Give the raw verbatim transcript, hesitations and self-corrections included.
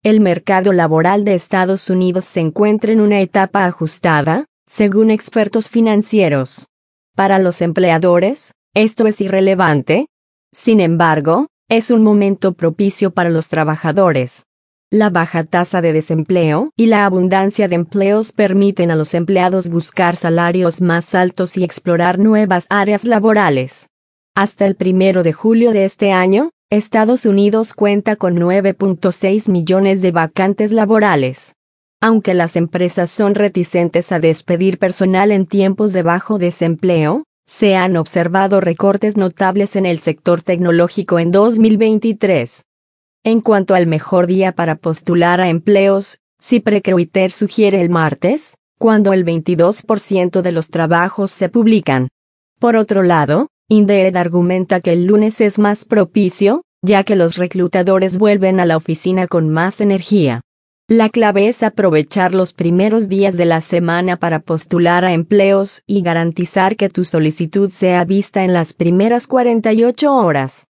El mercado laboral de Estados Unidos se encuentra en una etapa ajustada, según expertos financieros. Para los empleadores, esto es irrelevante. Sin embargo, es un momento propicio para los trabajadores. La baja tasa de desempleo y la abundancia de empleos permiten a los empleados buscar salarios más altos y explorar nuevas áreas laborales. Hasta el primero de julio de este año, Estados Unidos cuenta con nueve punto seis millones de vacantes laborales. Aunque las empresas son reticentes a despedir personal en tiempos de bajo desempleo, se han observado recortes notables en el sector tecnológico en dos mil veintitrés. En cuanto al mejor día para postular a empleos, ZipRecruiter sugiere el martes, cuando el veintidós por ciento de los trabajos se publican. Por otro lado, Indeed argumenta que el lunes es más propicio, ya que los reclutadores vuelven a la oficina con más energía. La clave es aprovechar los primeros días de la semana para postular a empleos y garantizar que tu solicitud sea vista en las primeras cuarenta y ocho horas.